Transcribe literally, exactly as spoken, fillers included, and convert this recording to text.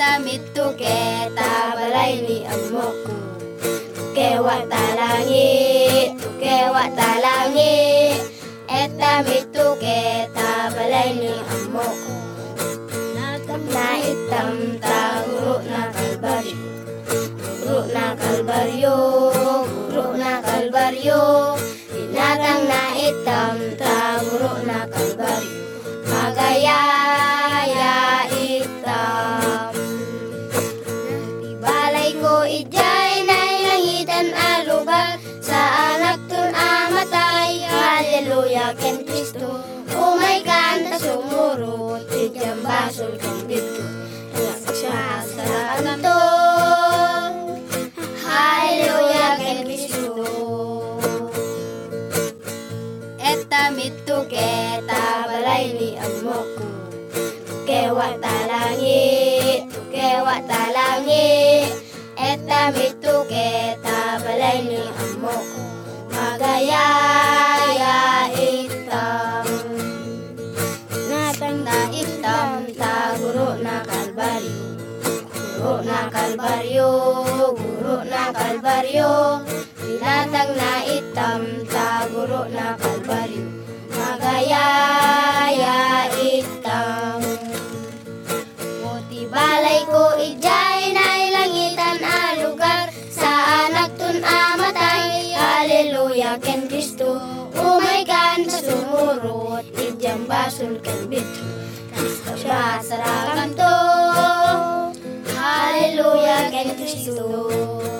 mittu keta balay ni amoku. Kewa talangi, kewa talangi. Eta mittu keta balay ni amoku. Na itam ta guru na kalbaryo. Guru na kalbaryo, guru na kalbaryo. Binatang na itam ta guru na kalbaryo. Magayaya itam. Balay ko ijay na ilangitan alugar. Sa anak tun amatay, haleluya ken Kristo. Umay kanta sumurot, ijang basol kang dito. Siya sa kanto, haleluya ken Kristo. Eta mittu keta balay ni amoku. Kewa talangi, kewa talangi. Eta mittu keta balay ni amoku. Magayaya itam. Natang na itam ta guru na kalbaryo. Guru na kalbaryo, guru na kalbaryo. Binatang na itam ta guru na kalbaryo. Magayaya itam. Muti balay ko ijay na ilangitan alugar. Sa anak tun amatay, haleluya ken Kristo. Umay kan sa sumurot, ijang basol ken bito. Kristo siya sa rakanto, haleluya ken Kristo.